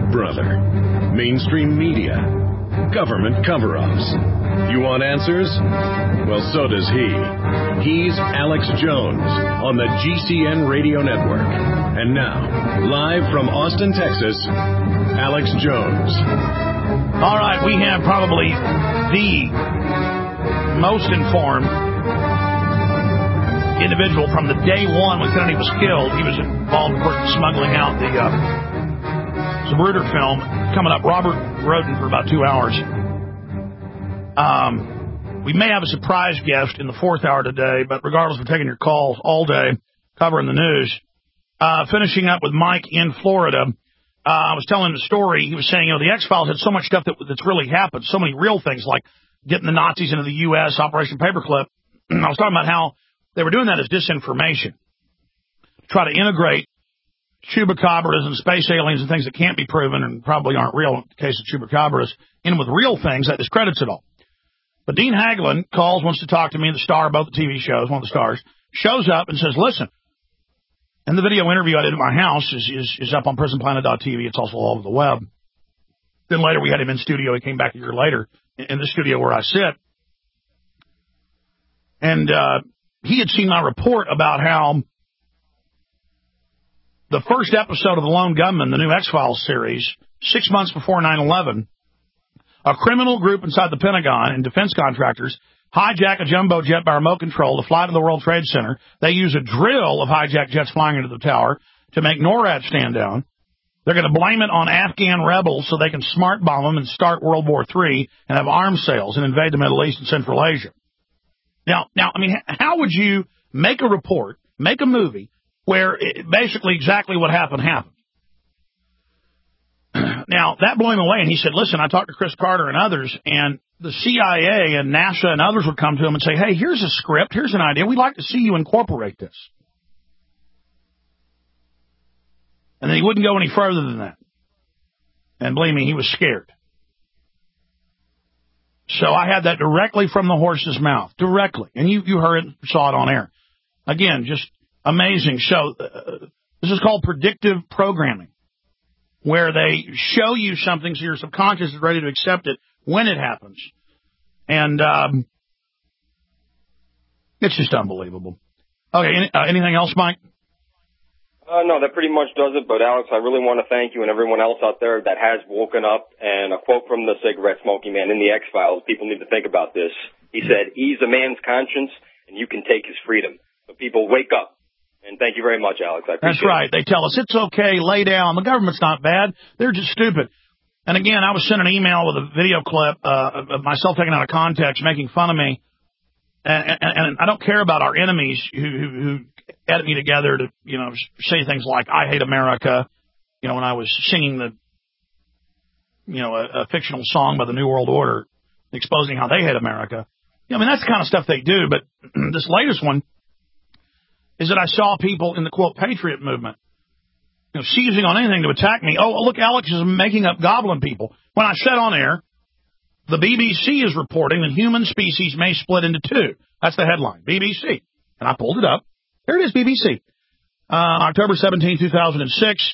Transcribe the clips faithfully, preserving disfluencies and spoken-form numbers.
brother. Mainstream media. Government cover-ups. You want answers? Well, so does he. He's Alex Jones on the G C N Radio Network. And now, live from Austin, Texas, Alex Jones. All right, we have probably the most informed individual from the day one when Kennedy was killed. He was involved, of course, in smuggling out the uh, Zapruder film. Coming up, Robert Roden for about two hours. Um, we may have a surprise guest in the fourth hour today, but regardless, we're taking your calls all day, covering the news. Uh, finishing up with Mike in Florida. Uh, I was telling him the story. He was saying, you know, the X-Files had so much stuff that, that's really happened, so many real things, like getting the Nazis into the U S, Operation Paperclip. I was talking about how they were doing that as disinformation. Try to integrate chupacabras and space aliens and things that can't be proven and probably aren't real in the case of chupacabras in with real things that discredits it all. But Dean Haglund calls, wants to talk to me, the star of both the T V shows, one of the stars, shows up and says, listen, and the video interview I did at my house is, is, is up on prison planet dot t v. It's also all over the web. Then later we had him in studio. He came back a year later in the studio where I sit. And uh, he had seen my report about how the first episode of The Lone Gunman, the new X-Files series, six months before nine eleven, a criminal group inside the Pentagon and defense contractors hijack a jumbo jet by remote control to fly to the World Trade Center. They use a drill of hijacked jets flying into the tower to make NORAD stand down. They're going to blame it on Afghan rebels so they can smart bomb them and start World War Three and have arms sales and invade the Middle East and Central Asia. Now, now, I mean, how would you make a report, make a movie, where it, basically exactly what happened happened? Now, that blew him away, and he said, listen, I talked to Chris Carter and others, and the C I A and NASA and others would come to him and say, hey, here's a script, here's an idea, we'd like to see you incorporate this. And then he wouldn't go any further than that. And believe me, he was scared. So I had that directly from the horse's mouth, directly. And you, you heard it, saw it on air. Again, just amazing. So uh, this is called predictive programming, where they show you something so your subconscious is ready to accept it when it happens. And um, it's just unbelievable. Okay, any, uh, anything else, Mike? Uh, no, that pretty much does it. But, Alex, I really want to thank you and everyone else out there that has woken up. And a quote from the cigarette smoking man in the X-Files, people need to think about this. He said, ease a man's conscience and you can take his freedom. So people, wake up. And thank you very much, Alex. I appreciate it. That's right. They tell us it's okay, lay down. The government's not bad. They're just stupid. And, again, I was sent an email with a video clip uh, of myself taken out of context, making fun of me. And, and, and I don't care about our enemies who, who, who added me together to, you know, say things like, I hate America, you know, when I was singing the, you know, a, a fictional song by the New World Order, exposing how they hate America. You know, I mean, that's the kind of stuff they do. But this latest one is that I saw people in the, quote, patriot movement, you know, seizing on anything to attack me. Oh, look, Alex is making up goblin people. When I said on air, the B B C is reporting that human species may split into two. That's the headline, B B C. And I pulled it up. There it is, B B C. Uh, October seventeenth, two thousand six.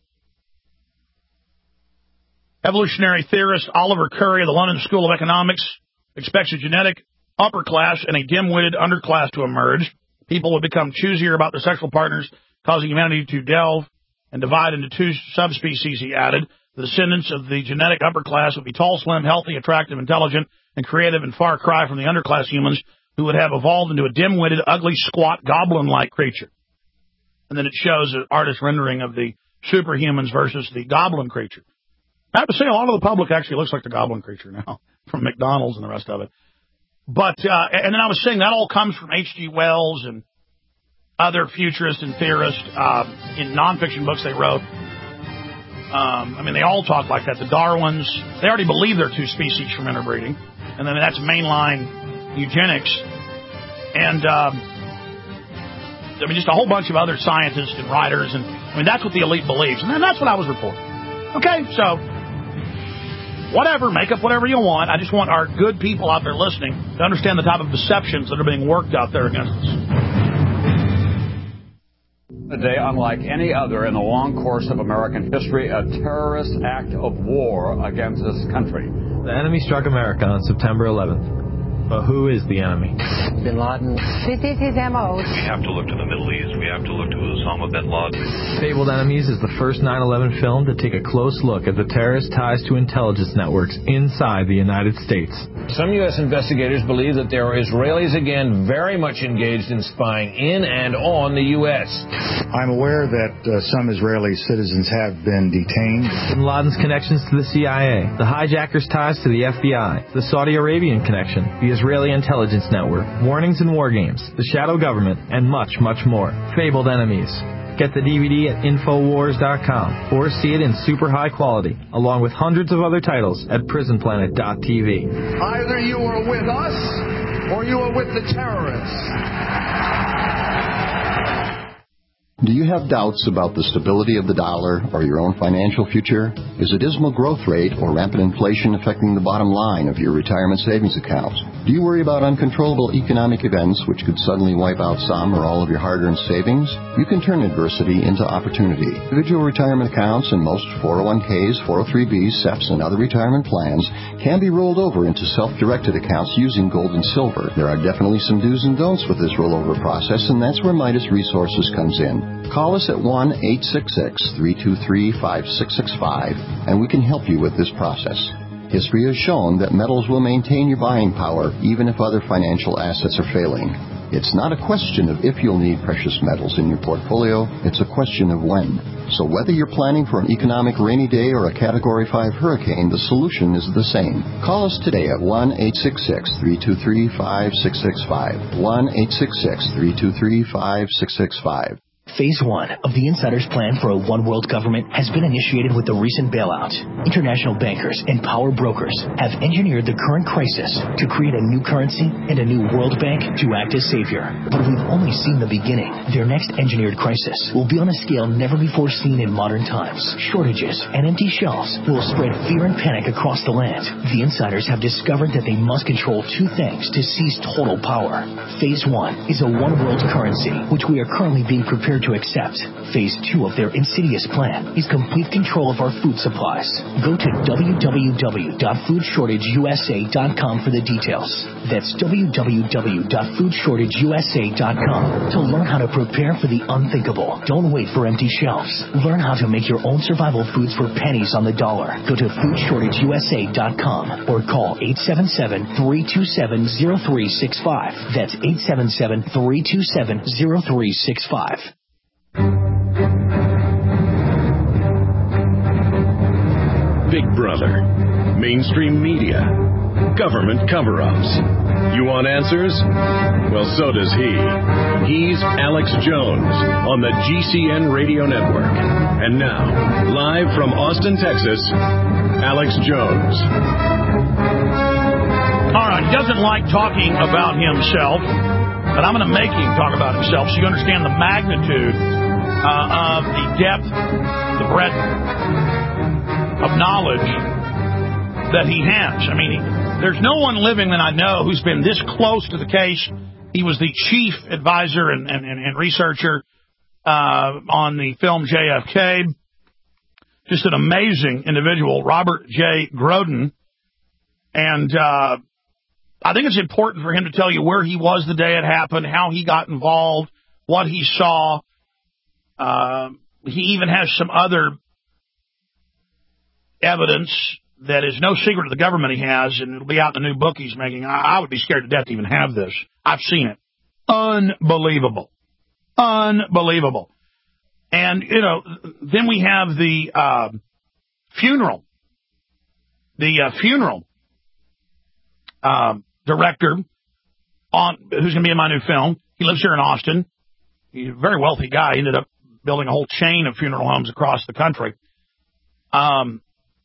Evolutionary theorist Oliver Curry of the London School of Economics expects a genetic upper class and a dim-witted underclass to emerge. People would become choosier about their sexual partners, causing humanity to delve and divide into two subspecies, he added. The descendants of the genetic upper class would be tall, slim, healthy, attractive, intelligent, and creative, and far cry from the underclass humans who would have evolved into a dim-witted, ugly, squat, goblin-like creature. And then it shows an artist rendering of the superhumans versus the goblin creature. I have to say, a lot of the public actually looks like the goblin creature now, from McDonald's and the rest of it. But, uh, and then I was saying that all comes from H G Wells and other futurists and theorists uh, in nonfiction books they wrote. Um, I mean, they all talk like that. The Darwins, they already believe there are two species from interbreeding. And then that's mainline eugenics. And, um, I mean, just a whole bunch of other scientists and writers. And, I mean, that's what the elite believes. And then that's what I was reporting. Okay, so, whatever, make up whatever you want. I just want our good people out there listening to understand the type of deceptions that are being worked out there against us. A day unlike any other in the long course of American history, a terrorist act of war against this country. The enemy struck America on September eleventh. But who is the enemy? Bin Laden. This is his M O. We have to look to the Middle East. We have to look to Osama bin Laden. Fabled Enemies is the first nine eleven film to take a close look at the terrorist ties to intelligence networks inside the United States. Some U S investigators believe that there are Israelis again very much engaged in spying in and on the U S. I'm aware that uh, some Israeli citizens have been detained. Bin Laden's connections to the C I A, the hijackers' ties to the F B I, the Saudi Arabian connection, the Israeli intelligence network, warnings and war games, the shadow government, and much, much more. Fabled Enemies. Get the D V D at Infowars dot com or see it in super high quality, along with hundreds of other titles at Prison Planet dot T V. Either you are with us or you are with the terrorists. Do you have doubts about the stability of the dollar or your own financial future? Is a dismal growth rate or rampant inflation affecting the bottom line of your retirement savings account? Do you worry about uncontrollable economic events which could suddenly wipe out some or all of your hard-earned savings? You can turn adversity into opportunity. Individual retirement accounts and most four oh one k's, four oh three b's, S E P's, and other retirement plans can be rolled over into self-directed accounts using gold and silver. There are definitely some do's and don'ts with this rollover process, and that's where Midas Resources comes in. Call us at one eight six six, three two three, five six six five, and we can help you with this process. History has shown that metals will maintain your buying power even if other financial assets are failing. It's not a question of if you'll need precious metals in your portfolio, it's a question of when. So whether you're planning for an economic rainy day or a Category five hurricane, the solution is the same. Call us today at one eight six six, three two three, five six six five, one eight six six, three two three, five six six five. Phase one of the Insider's plan for a one-world government has been initiated with the recent bailout. International bankers and power brokers have engineered the current crisis to create a new currency and a new World Bank to act as savior. But we've only seen the beginning. Their next engineered crisis will be on a scale never before seen in modern times. Shortages and empty shelves will spread fear and panic across the land. The Insiders have discovered that they must control two things to seize total power. Phase one is a one-world currency, which we are currently being prepared to accept. Phase two of their insidious plan is complete control of our food supplies. Go to w w w dot food shortage u s a dot com for the details. That's w w w dot food shortage u s a dot com to learn how to prepare for the unthinkable. Don't wait for empty shelves. Learn how to make your own survival foods for pennies on the dollar. Go to food shortage u s a dot com or call eight seven seven, three two seven, zero three six five. That's eight seven seven, three two seven, zero three six five. Big Brother, mainstream media, government cover-ups. You want answers? Well, so does he. He's Alex Jones on the G C N Radio Network. And now, live from Austin, Texas, Alex Jones. All right, he doesn't like talking about himself, but I'm going to make him talk about himself so you understand the magnitude uh, of the depth, the breadth of knowledge that he has. I mean, he, there's no one living that I know who's been this close to the case. He was the chief advisor and, and, and researcher uh, on the film J F K. Just an amazing individual, Robert J. Groden. And uh, I think it's important for him to tell you where he was the day it happened, how he got involved, what he saw. Uh, he even has some other evidence that is no secret to the government he has, and it'll be out in the new book he's making. I, I would be scared to death to even have this. I've seen it. Unbelievable. Unbelievable. And, you know, then we have the uh, funeral. The uh, funeral uh, director on who's going to be in my new film. He lives here in Austin. He's a very wealthy guy. He ended up building a whole chain of funeral homes across the country. Um,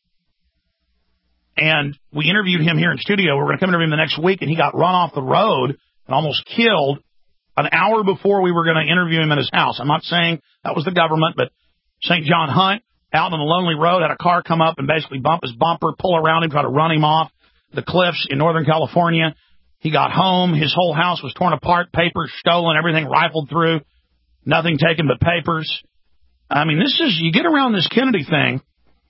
and we interviewed him here in studio. We're going to come interview him the next week, and he got run off the road and almost killed an hour before we were going to interview him at his house. I'm not saying that was the government, but Saint John Hunt, out on the lonely road, had a car come up and basically bump his bumper, pull around him, try to run him off the cliffs in Northern California. He got home. His whole house was torn apart, papers stolen, everything rifled through. Nothing taken but papers. I mean, this is, you get around this Kennedy thing.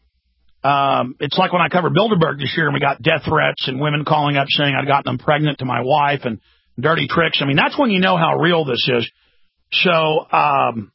Um, it's like when I covered Bilderberg this year and we got death threats and women calling up saying I'd gotten them pregnant to my wife and dirty tricks. I mean, that's when you know how real this is. So, um,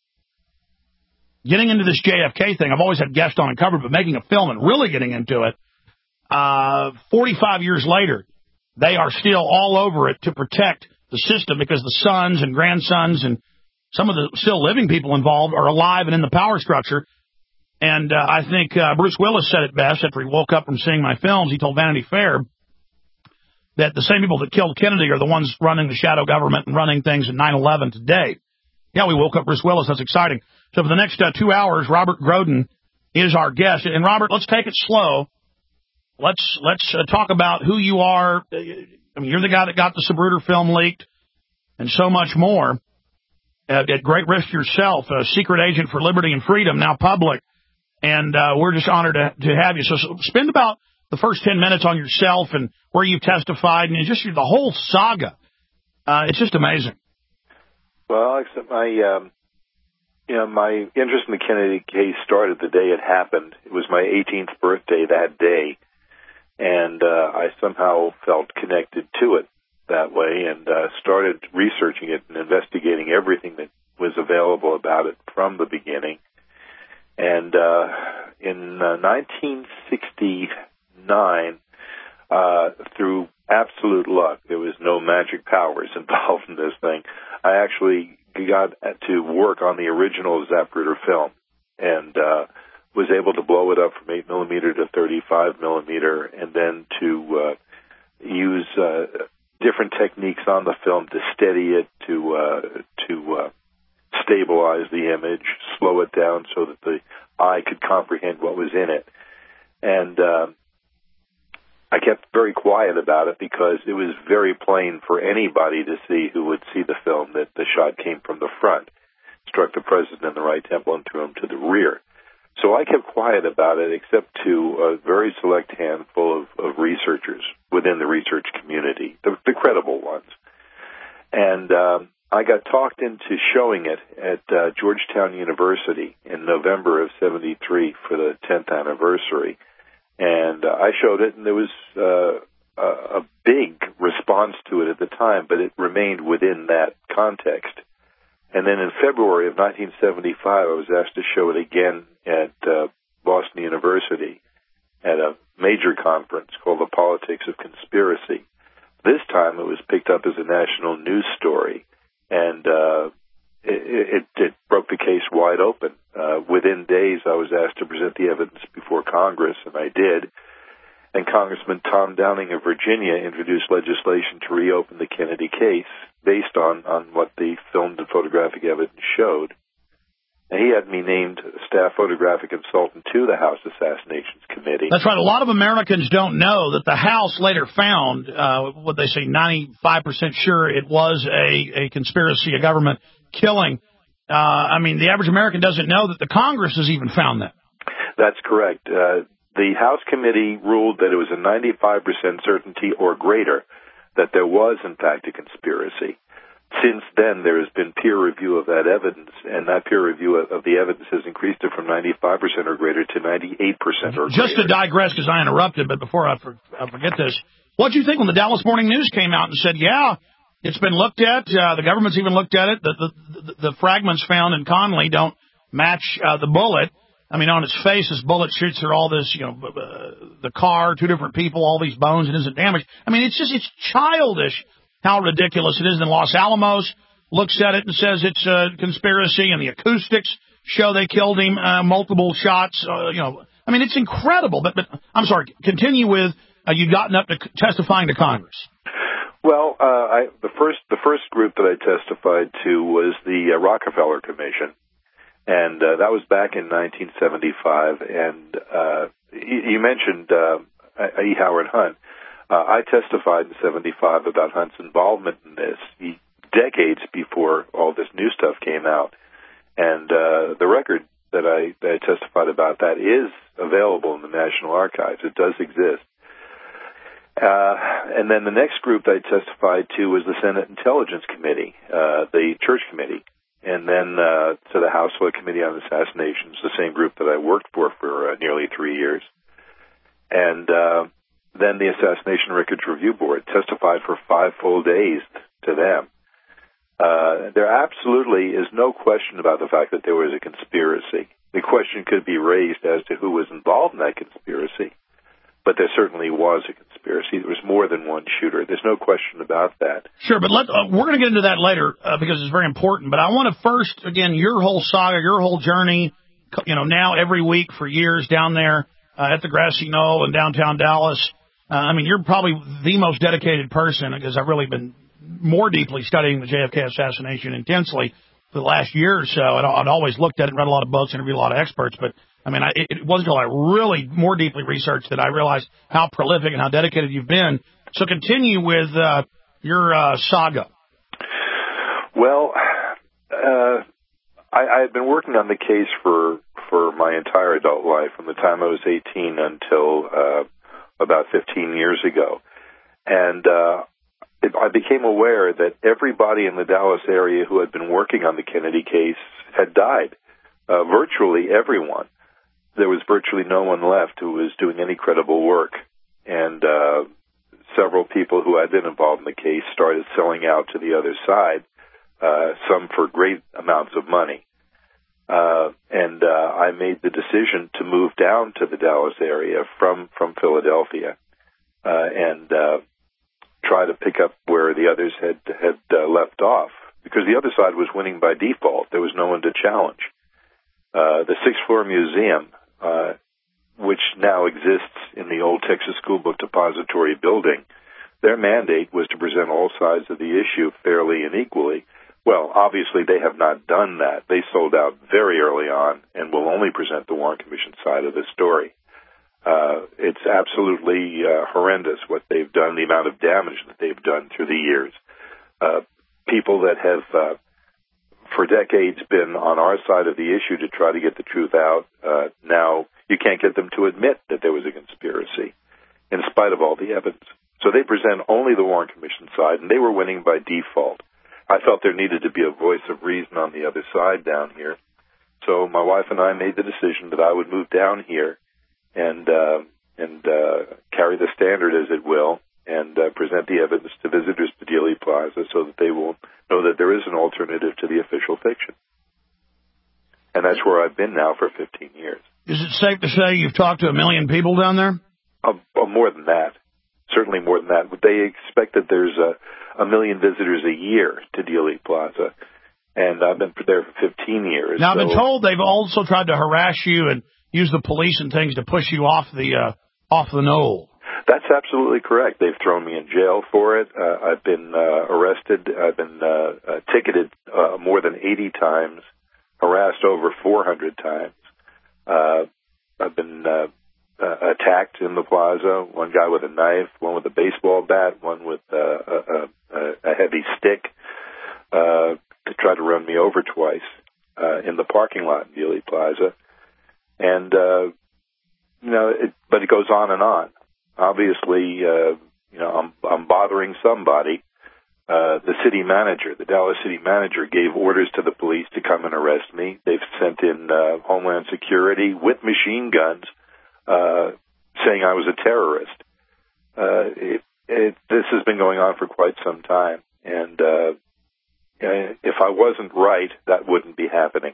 getting into this J F K thing, I've always had guests on and covered, but making a film and really getting into it, uh, forty-five years later, they are still all over it to protect the system because the sons and grandsons and some of the still living people involved are alive and in the power structure. And uh, I think uh, Bruce Willis said it best after he woke up from seeing my films. He told Vanity Fair that the same people that killed Kennedy are the ones running the shadow government and running things in nine eleven today. Yeah, we woke up Bruce Willis. That's exciting. So for the next uh, two hours, Robert Groden is our guest. And, Robert, let's take it slow. Let's let's uh, talk about who you are. I mean, you're the guy that got the Zapruder film leaked and so much more. Uh, at great risk yourself, a secret agent for liberty and freedom, now public. And uh, we're just honored to, to have you. So, so spend about the first ten minutes on yourself and where you've testified and just the whole saga. Uh, it's just amazing. Well, except my, um, you know, my interest in the Kennedy case started the day it happened. It was my eighteenth birthday that day, and uh, I somehow felt connected to it that way and uh, started researching it and investigating everything that was available about it from the beginning. And uh, in uh, nineteen sixty-nine, uh, through absolute luck, there was no magic powers involved in this thing, I actually got to work on the original Zapruder film and uh, was able to blow it up from eight millimeter to thirty-five millimeter and then to uh, use uh, different techniques on the film to steady it, to uh, to uh, stabilize the image, slow it down so that the eye could comprehend what was in it. And uh, I kept very quiet about it because it was very plain for anybody to see who would see the film that the shot came from the front, struck the president in the right temple and threw him to the rear. So I kept quiet about it except to a very select handful of, of researchers within the research community, the, the credible ones. And um, I got talked into showing it at uh, Georgetown University in November of seventy-three for the tenth anniversary. And uh, I showed it, and there was uh, a, a big response to it at the time, but it remained within that context. And then in February of nineteen seventy-five, I was asked to show it again at uh, Boston University at a major conference called The Politics of Conspiracy. This time it was picked up as a national news story, and uh, it, it, it broke the case wide open. Uh, within days, I was asked to present the evidence before Congress, and I did. And Congressman Tom Downing of Virginia introduced legislation to reopen the Kennedy case based on, on what the filmed and photographic evidence showed. And he had me named staff photographic consultant to the House Assassinations Committee. That's right. A lot of Americans don't know that the House later found, uh, what they say, ninety-five percent sure it was a, a conspiracy, a government killing. Uh, I mean, the average American doesn't know that the Congress has even found that. That's correct. Uh, the House committee ruled that it was a ninety-five percent certainty or greater that there was, in fact, a conspiracy. Since then, there has been peer review of that evidence, and that peer review of the evidence has increased it from ninety-five percent or greater to ninety-eight percent or greater. Just to digress, because I interrupted, but before I, for, I forget this, what did you think when the Dallas Morning News came out and said, yeah, it's been looked at, uh, the government's even looked at it, the, the, the, the fragments found in Conley don't match uh, the bullet. I mean, on its face, this bullet shoots through all this, you know, uh, the car, two different people, all these bones, and isn't damaged. I mean, it's just, it's childish how ridiculous it is. In Los Alamos looks at it and says it's a conspiracy, and the acoustics show they killed him, uh, multiple shots, uh, you know. I mean, it's incredible. But, but I'm sorry, continue with, uh, you'd gotten up to testifying to Congress. Well, uh, I, the first the first group that I testified to was the uh, Rockefeller Commission, and uh, that was back in nineteen seventy-five. And uh, you, you mentioned uh, E. Howard Hunt. Uh, I testified in seventy-five about Hunt's involvement in this, he, decades before all this new stuff came out. And uh, the record that I, that I testified about that is available in the National Archives. It does exist. Uh, and then the next group that I testified to was the Senate Intelligence Committee, uh, the Church Committee. And and then uh, to the House Select Committee on Assassinations, the same group that I worked for for uh, nearly three years. And uh, then the Assassination Records Review Board testified for five full days to them. Uh, there absolutely is no question about the fact that there was a conspiracy. The question could be raised as to who was involved in that conspiracy, but there certainly was a conspiracy. There was more than one shooter. There's no question about that. Sure, but let, uh, we're going to get into that later uh, because it's very important. But I want to first, again, your whole saga, your whole journey, you know, now every week for years down there uh, at the Grassy Knoll in downtown Dallas. Uh, I mean, you're probably the most dedicated person because I've really been more deeply studying the J F K assassination intensely for the last year or so. I'd, I'd always looked at it, read a lot of books, interviewed a lot of experts, but I mean, I, it wasn't until I really more deeply researched that I realized how prolific and how dedicated you've been. So continue with uh, your uh, saga. Well, uh, I, I had been working on the case for for my entire adult life, from the time I was eighteen until uh, about fifteen years ago. And uh, it, I became aware that everybody in the Dallas area who had been working on the Kennedy case had died, uh, virtually everyone. There was virtually no one left who was doing any credible work. And uh, several people who had been involved in the case started selling out to the other side, uh, some for great amounts of money. Uh, and uh, I made the decision to move down to the Dallas area from, from Philadelphia uh, and uh, try to pick up where the others had, had uh, left off, because the other side was winning by default. There was no one to challenge. Uh, the Sixth Floor Museum, uh, which now exists in the old Texas School Book Depository building, their mandate was to present all sides of the issue fairly and equally. Well, obviously they have not done that. They sold out very early on and will only present the Warren Commission side of the story. Uh, it's absolutely uh, horrendous what they've done, the amount of damage that they've done through the years. Uh, people that have, uh, for decades, been on our side of the issue to try to get the truth out, uh, now you can't get them to admit that there was a conspiracy, in spite of all the evidence. So they present only the Warren Commission side, and they were winning by default. I felt there needed to be a voice of reason on the other side down here. So my wife and I made the decision that I would move down here and uh, and uh, carry the standard, as it will, and uh, present the evidence to visitors to Dealey Plaza so that they will know that there is an alternative to the official fiction. And that's where I've been now for fifteen years. Is it safe to say you've talked to a million people down there? Uh, uh, more than that. Certainly more than that. But they expect that there's a, a million visitors a year to Dealey Plaza. And I've been there for fifteen years. Now, so. I've been told they've also tried to harass you and use the police and things to push you off the uh, off the knoll. That's absolutely correct. They've thrown me in jail for it. Uh, I've been uh, arrested. I've been uh, uh, ticketed uh, more than eighty times, harassed over four hundred times. Uh, I've been uh, uh, attacked in the plaza, one guy with a knife, one with a baseball bat, one with uh, a, a, a heavy stick, uh, to try to run me over twice uh, in the parking lot in Dealey Plaza. And, uh, you know, it, but it goes on and on. Obviously, uh, you know, I'm, I'm bothering somebody. Uh, the city manager, the Dallas city manager, gave orders to the police to come and arrest me. They've sent in uh, Homeland Security with machine guns, uh, saying I was a terrorist. Uh, it, it, this has been going on for quite some time, and uh, if I wasn't right, that wouldn't be happening.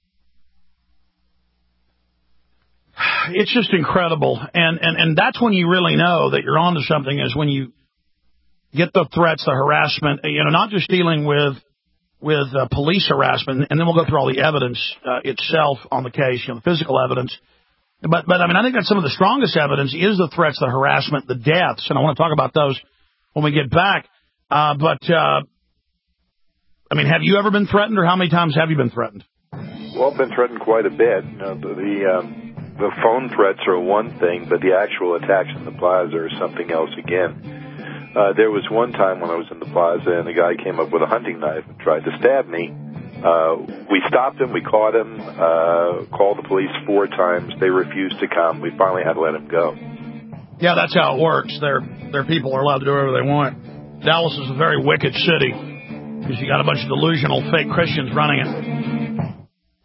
It's just incredible, and, and, and that's when you really know that you're onto something, is when you get the threats, the harassment, you know, not just dealing with with uh, police harassment, and then we'll go through all the evidence uh, itself on the case, you know, the physical evidence. But, but I mean, I think that's some of the strongest evidence is the threats, the harassment, the deaths, and I want to talk about those when we get back. Uh, but, uh, I mean, have you ever been threatened, or how many times have you been threatened? Well, I've been threatened quite a bit. You know, the the, um, the phone threats are one thing, but the actual attacks in the plaza are something else again. Uh, there was one time when I was in the plaza and a guy came up with a hunting knife and tried to stab me. Uh, we stopped him, we caught him, uh, called the police four times. They refused to come. We finally had to let him go. Yeah, that's how it works. Their their people are allowed to do whatever they want. Dallas is a very wicked city because you got a bunch of delusional fake Christians running it.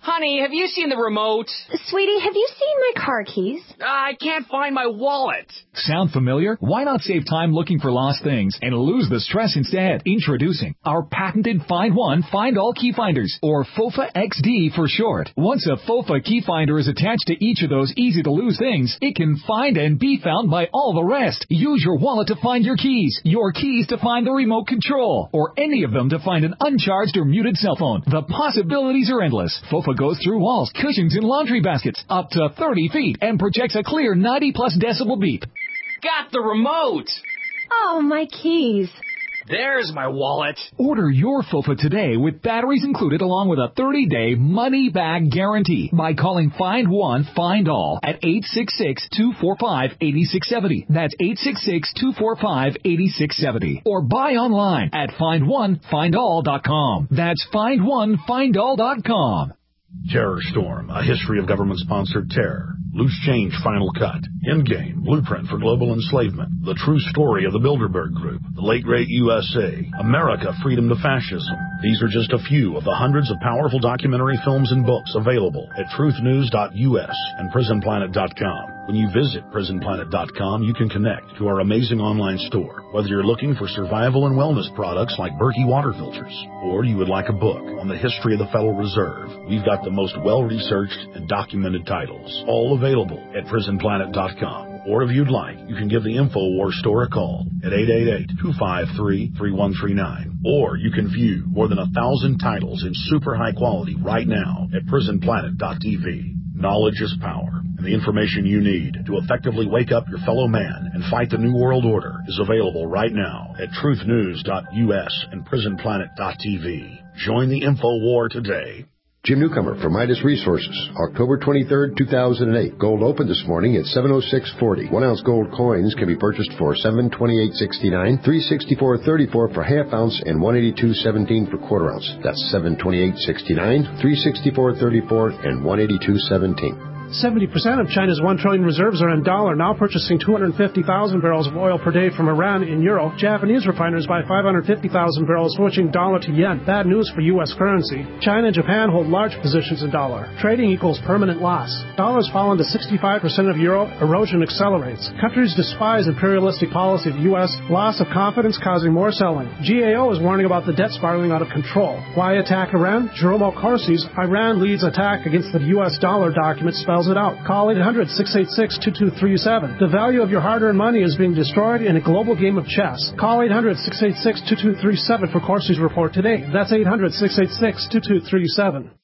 Honey, have you seen the remote? Sweetie, have you seen my car keys? Uh, I can't find my wallet. Sound familiar? Why not save time looking for lost things and lose the stress instead? Introducing our patented Find One, Find All Key Finders, or FOFA X D for short. Once a FOFA key finder is attached to each of those easy-to-lose things, it can find and be found by all the rest. Use your wallet to find your keys, your keys to find the remote control, or any of them to find an uncharged or muted cell phone. The possibilities are endless. FOFA goes through walls, cushions, and laundry baskets up to thirty feet and projects a clear ninety plus decibel beep. Got the remote! Oh, my keys. There's my wallet. Order your FOFA today with batteries included along with a thirty day money-back guarantee by calling Find One, Find All at eight six six, two four five, eight six seven zero. That's eight six six, two four five, eight six seven zero. Or buy online at find one find all dot com. That's find one find all dot com. Terror Storm, a history of government-sponsored terror. Loose Change Final Cut. Endgame, Blueprint for Global Enslavement. The True Story of the Bilderberg Group. The Late Great U S A. America, Freedom to Fascism. These are just a few of the hundreds of powerful documentary films and books available at truth news dot U S and prison planet dot com. When you visit prison planet dot com, you can connect to our amazing online store. Whether you're looking for survival and wellness products like Berkey water filters, or you would like a book on the history of the Federal Reserve, we've got the most well-researched and documented titles, all available at prison planet dot com. Or if you'd like, you can give the InfoWars store a call at eight eight eight, two five three, three one three nine. Or you can view more than a thousand titles in super high quality right now at prison planet dot T V. Knowledge is power, and the information you need to effectively wake up your fellow man and fight the New World Order is available right now at truth news dot U S and prison planet dot T V. Join the InfoWar today. Jim Newcomer from Midas Resources, October twenty-third, two thousand eight. Gold opened this morning at seven oh six forty. One ounce gold coins can be purchased for seven twenty-eight sixty-nine, three sixty-four thirty-four for half ounce, and one eighty-two seventeen for quarter ounce. That's seven twenty-eight sixty-nine, three sixty-four thirty-four, and one eighty-two seventeen. seventy percent of China's one trillion reserves are in dollar, now purchasing two hundred fifty thousand barrels of oil per day from Iran in euro. Japanese refiners buy five hundred fifty thousand barrels, switching dollar to yen. Bad news for U S currency. China and Japan hold large positions in dollar. Trading equals permanent loss. Dollars fallen to sixty-five percent of euro. Erosion accelerates. Countries despise imperialistic policy of the U S. Loss of confidence causing more selling. G A O is warning about the debt spiraling out of control. Why attack Iran? Jerome O'Corsi's Iran leads attack against the U S dollar document spells it out. Call eight hundred, six eight six, two two three seven. The value of your hard-earned money is being destroyed in a global game of chess. Call eight hundred, six eight six, two two three seven for Corsi's report today. That's eight hundred, six eight six, two two three seven.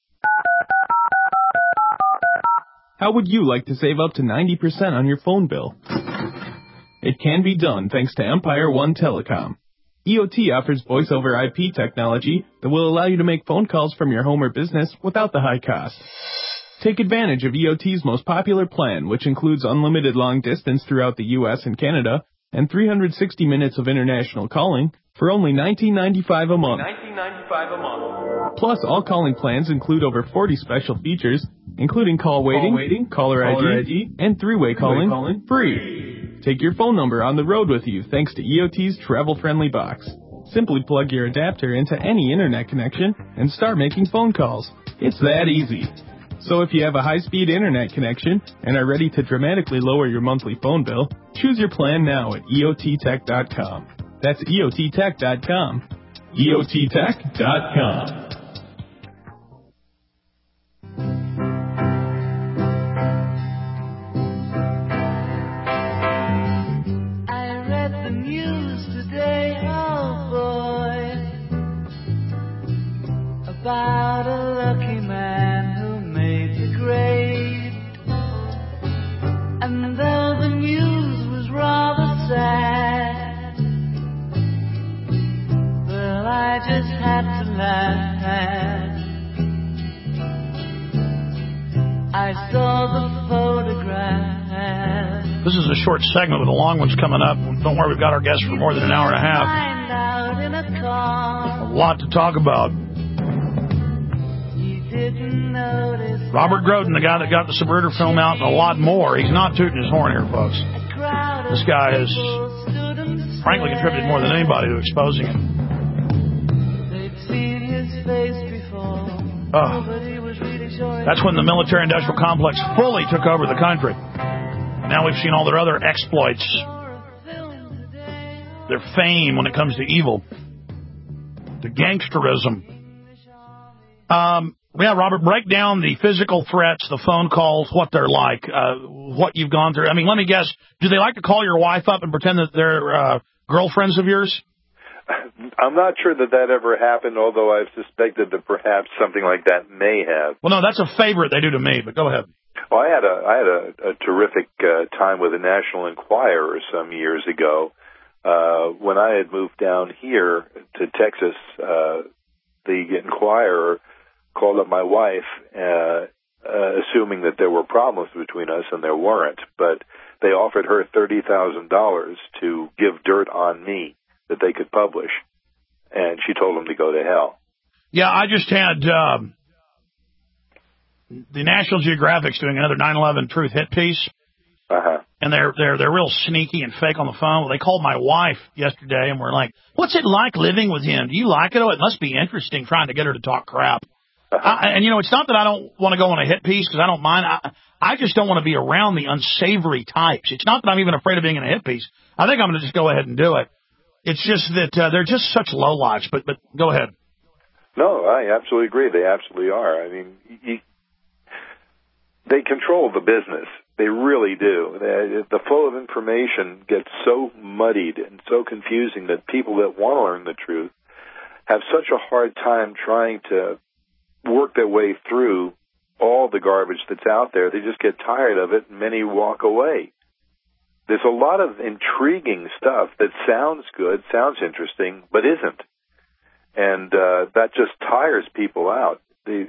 How would you like to save up to ninety percent on your phone bill? It can be done thanks to Empire One Telecom. E O T offers voice over I P technology that will allow you to make phone calls from your home or business without the high cost. Take advantage of E O T's most popular plan, which includes unlimited long distance throughout the U S and Canada and three hundred sixty minutes of international calling for only nineteen ninety-five a month. nineteen ninety-five a month. Plus, all calling plans include over forty special features, including call waiting, call waiting caller, caller I D, I D, and three-way, three-way calling, calling free. Take your phone number on the road with you thanks to E O T's travel-friendly box. Simply plug your adapter into any internet connection and start making phone calls. It's that easy. So if you have a high-speed internet connection and are ready to dramatically lower your monthly phone bill, choose your plan now at E O T tech dot com. That's E O T tech dot com. E O T tech dot com. I read the news today, oh boy, about a lucky man who made the grade. And though the news was rather sad, well, I just had to laugh. I saw the photograph. This is a short segment with the long ones coming up. Don't worry, we've got our guests for more than an hour and a half. Find out in a car. A lot to talk about. Robert Groden, the guy that got the Subverter film out, and a lot more. He's not tooting his horn here, folks. This guy has, frankly, contributed more than anybody to exposing it. They'd seen his face before. Oh. Nobody was really That's when the military-industrial complex fully took over the country. And now we've seen all their other exploits, their fame when it comes to evil, the gangsterism. Um, yeah, Robert, break down the physical threats, the phone calls, what they're like, uh, what you've gone through. I mean, let me guess, do they like to call your wife up and pretend that they're uh, girlfriends of yours? I'm not sure that that ever happened, although I've suspected that perhaps something like that may have. Well, no, that's a favorite they do to me, but go ahead. Well, I had a I had a, a terrific uh, time with the National Enquirer some years ago. Uh, when I had moved down here to Texas, uh, the Enquirer called up my wife, uh, uh, assuming that there were problems between us, and there weren't. But they offered her thirty thousand dollars to give dirt on me that they could publish, and she told them to go to hell. Yeah, I just had um, the National Geographic's doing another nine eleven Truth hit piece, uh-huh. and they're they're they're real sneaky and fake on the phone. Well, they called my wife yesterday, and we're like, "What's it like living with him? Do you like it? Oh, it must be interesting trying to get her to talk crap." Uh-huh. I, and you know, it's not that I don't want to go on a hit piece because I don't mind. I, I just don't want to be around the unsavory types. It's not that I'm even afraid of being in a hit piece. I think I'm going to just go ahead and do it. It's just that uh, they're just such lowlifes. But but go ahead. No, I absolutely agree. They absolutely are. I mean, you, they control the business. They really do. They, the flow of information gets so muddied and so confusing that people that want to learn the truth have such a hard time trying to work their way through all the garbage that's out there. They just get tired of it, and many walk away. There's a lot of intriguing stuff that sounds good, sounds interesting, but isn't. And uh, that just tires people out.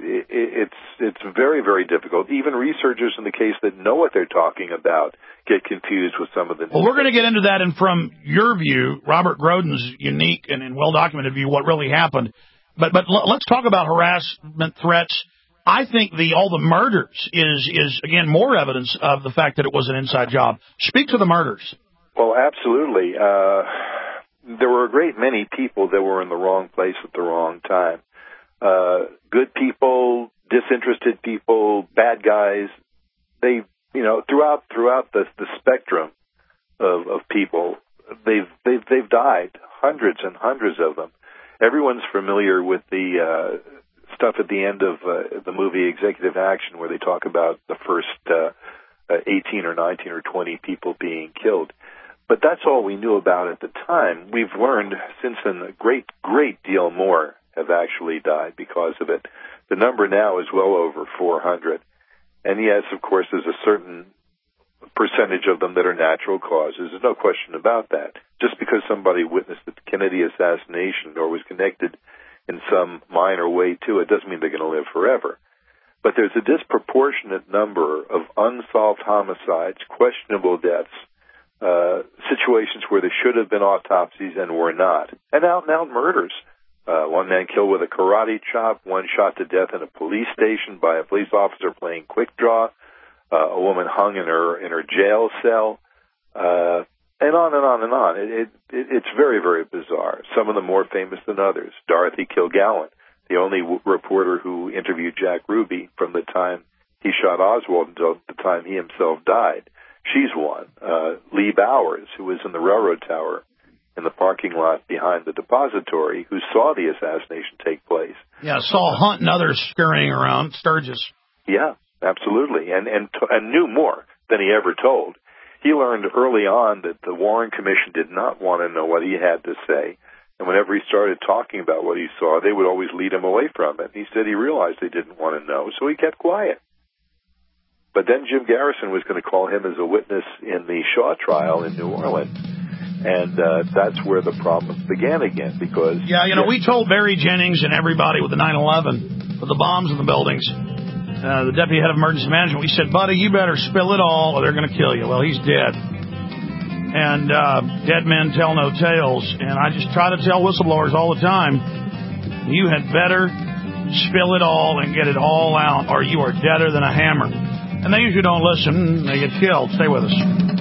It's it's very, very difficult. Even researchers in the case that know what they're talking about get confused with some of the... Well, we're going to get into that, and from your view, Robert Groden's unique and, and well-documented view, what really happened. But but let's talk about harassment, threats. I think the all the murders is, is again, more evidence of the fact that it was an inside job. Speak to the murders. Well, absolutely. Uh, there were a great many people that were in the wrong place at the wrong time. Uh, good people, disinterested people, bad guys. They, you know, throughout throughout the, the spectrum of, of people, they've they've they've died. Hundreds and hundreds of them. Everyone's familiar with the uh, stuff at the end of uh, the movie Executive Action, where they talk about the first uh, eighteen or nineteen or twenty people being killed. But that's all we knew about at the time. We've learned since then a great, great deal more have actually died because of it. The number now is well over four hundred. And yes, of course, there's a certain percentage of them that are natural causes. There's no question about that. Just because somebody witnessed the Kennedy assassination or was connected in some minor way to it doesn't mean they're going to live forever. But there's a disproportionate number of unsolved homicides, questionable deaths, uh, situations where there should have been autopsies and were not, and out-and-out murders. Uh, one man killed with a karate chop, one shot to death in a police station by a police officer playing quick draw, uh, a woman hung in her in her jail cell, uh, and on and on and on. It, it, it, it's very, very bizarre. Some of them more famous than others. Dorothy Kilgallen, the only w- reporter who interviewed Jack Ruby from the time he shot Oswald until the time he himself died. She's one. Uh, Lee Bowers, who was in the railroad tower in the parking lot behind the depository, who saw the assassination take place. Yeah, saw Hunt and others scurrying around, Sturgis. Yeah, absolutely, and and and knew more than he ever told. He learned early on that the Warren Commission did not want to know what he had to say, and whenever he started talking about what he saw, they would always lead him away from it. He said he realized they didn't want to know, so he kept quiet. But then Jim Garrison was going to call him as a witness in the Shaw trial in New Orleans. And uh, that's where the problems began again, because... Yeah, you know, yeah. we told Barry Jennings and everybody with the nine eleven, with the bombs in the buildings, uh, the deputy head of emergency management, we said, buddy, you better spill it all or they're going to kill you. Well, he's dead. And uh, dead men tell no tales. And I just try to tell whistleblowers all the time, you had better spill it all and get it all out, or you are deader than a hammer. And they usually don't listen. They get killed. Stay with us.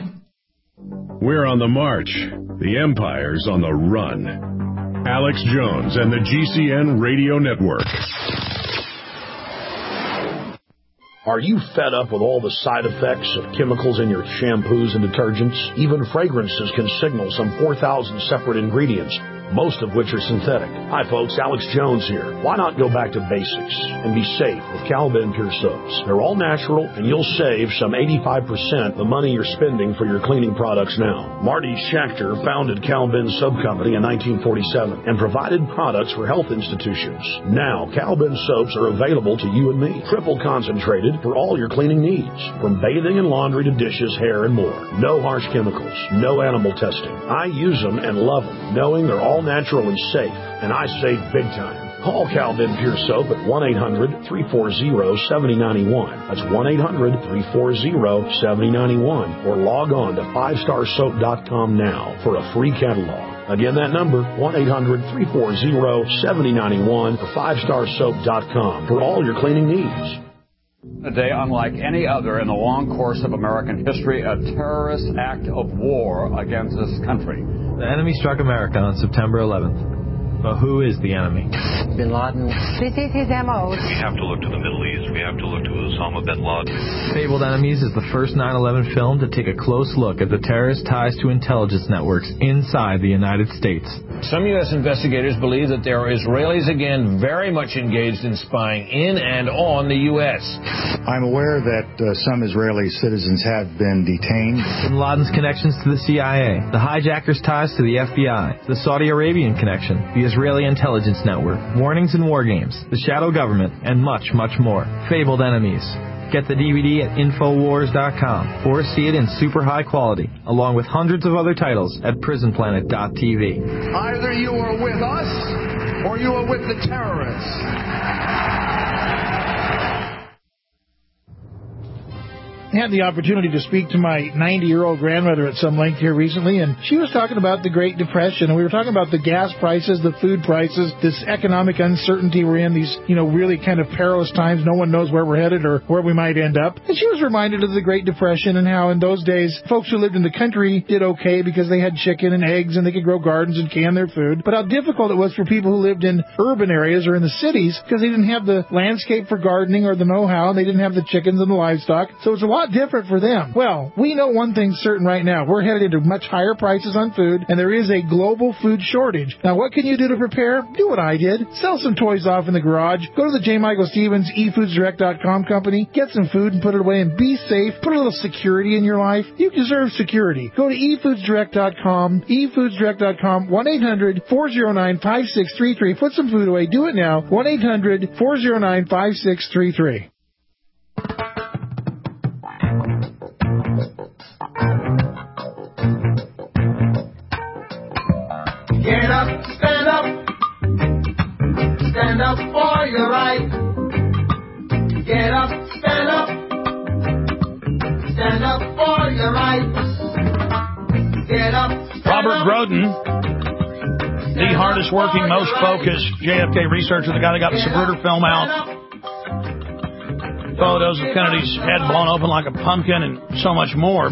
We're on the march. The Empire's on the run. Alex Jones and the G C N Radio Network. Are you fed up with all the side effects of chemicals in your shampoos and detergents? Even fragrances can signal some four thousand separate ingredients, most of which are synthetic. Hi folks, Alex Jones here. Why not go back to basics and be safe with Cal-Ben Pure Soaps? They're all natural and you'll save some eighty-five percent the money you're spending for your cleaning products now. Marty Schechter founded Cal-Ben Soap Company in nineteen forty-seven and provided products for health institutions. Now, Cal-Ben soaps are available to you and me, triple concentrated for all your cleaning needs, from bathing and laundry to dishes, hair, and more. No harsh chemicals, no animal testing. I use them and love them, knowing they're all natural and safe, and I save big time. Call Cal-Ben Pure Soap at one eight hundred, three four zero, seven zero nine one. That's one eight hundred, three four zero, seven zero nine one. Or log on to five star soap dot com now for a free catalog. Again, that number, one eight hundred, three four zero, seven zero nine one or five star soap dot com for all your cleaning needs. A day unlike any other in the long course of American history, a terrorist act of war against this country. The enemy struck America on September eleventh. But who is the enemy? Bin Laden. This is his M O. We have to look to the Middle East. We have to look to Osama bin Laden. Fabled Enemies is the first nine eleven film to take a close look at the terrorist ties to intelligence networks inside the United States. Some U S investigators believe that there are Israelis again very much engaged in spying in and on the U S. I'm aware that uh, some Israeli citizens have been detained. Bin Laden's connections to the C I A, the hijackers' ties to the F B I, the Saudi Arabian connection, the Israeli intelligence network, warnings and war games, the shadow government, and much, much more. Fabled Enemies. Get the D V D at Infowars dot com or see it in super high quality, along with hundreds of other titles at Prison Planet dot T V. Either you are with us or you are with the terrorists. I had the opportunity to speak to my ninety-year-old grandmother at some length here recently, and she was talking about the Great Depression, and we were talking about the gas prices, the food prices, this economic uncertainty we're in, these, you know, really kind of perilous times. No one knows where we're headed or where we might end up. And she was reminded of the Great Depression and how in those days, folks who lived in the country did okay because they had chicken and eggs and they could grow gardens and can their food, but how difficult it was for people who lived in urban areas or in the cities because they didn't have the landscape for gardening or the know-how, and they didn't have the chickens and the livestock. So it's a lot different for them. Well, we know one thing's certain right now. We're headed into much higher prices on food, and there is a global food shortage. Now, what can you do to prepare? Do what I did. Sell some toys off in the garage. Go to the J. Michael Stevens e foods direct dot com company. Get some food and put it away and be safe. Put a little security in your life. You deserve security. Go to e foods direct dot com, e foods direct dot com, one eight hundred, four oh nine, five six three three. Put some food away. Do it now. one eight hundred, four oh nine, five six three three. Get up, stand up, stand up for your right. Get up, stand up, stand up for your right. Get up, stand Robert up. Groden, the hardest working, most focused J F K researcher, the guy that got the Zapruder film out. Photos of Kennedy's head blown open like a pumpkin and so much more.